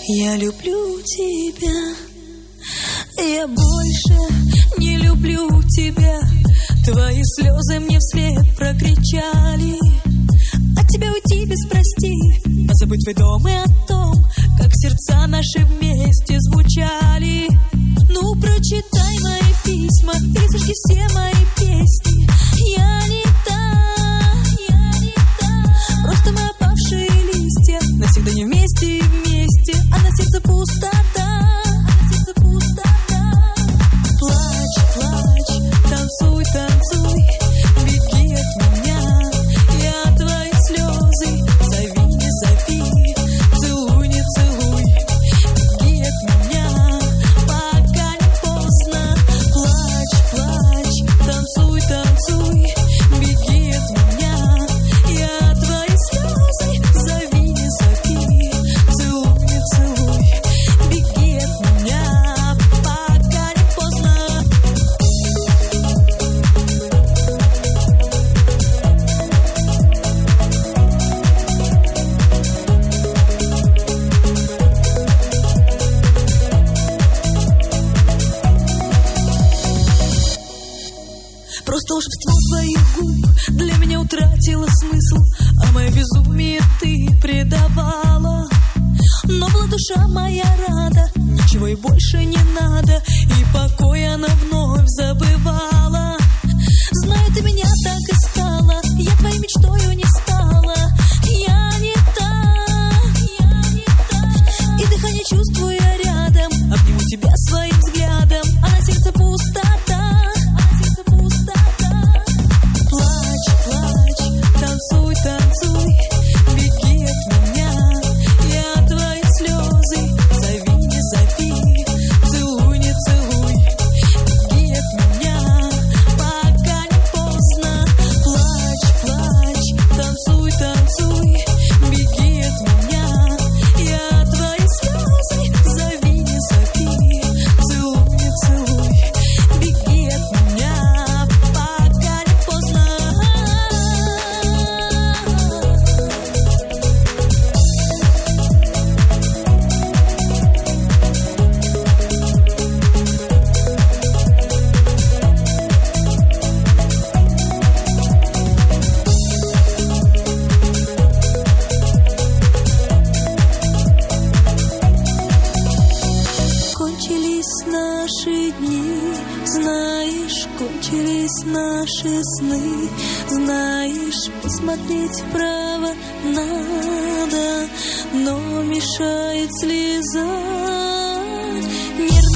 Я люблю тебя, я больше не люблю тебя. Твои слезы мне вслед прокричали: от тебя уйти без прости, позабыть твой дом и о том, как сердца наши вместе звучали. Ну, прочитай мои письма или сожги все мои песни. Я не та, просто мы опавшие листья, навсегда не вместе и вместе, а на сердце пустота. Плачь, плачь, танцуй, танцуй, беги от меня. Я твои слезы, зови, не зови, целуй, не целуй, беги от меня, пока не поздно. Плачь, плачь, танцуй, танцуй, беги от меня. Я твои слезы, зови, не зови, целуй, не целуй, беги от меня, пока не поздно. Просто волшебство твоих губ для меня утратило смысл, а мое безумие ты предавала. Но была душа моя рада, ничего и больше не надо, и покой она вновь забывала. Знаю, ты меня так искала, я твоей мечтою не стала. Я не та, и дыхание чувствую я рядом, обниму тебя своим взглядом, а на сердце пустота. Плачь, плачь, танцуй, танцуй, беги от меня. Я твои слезы, зови, не зови, целуй, не целуй, беги от меня, пока не поздно. Плачь, плачь, танцуй, танцуй, беги от меня. Я твои слезы, зови, не зови, целуй, не целуй, беги от меня, пока не поздно. Кончились наши дни, знаешь, кончились наши сны. Знаешь, посмотреть вправо надо, но мешает слеза. Нервно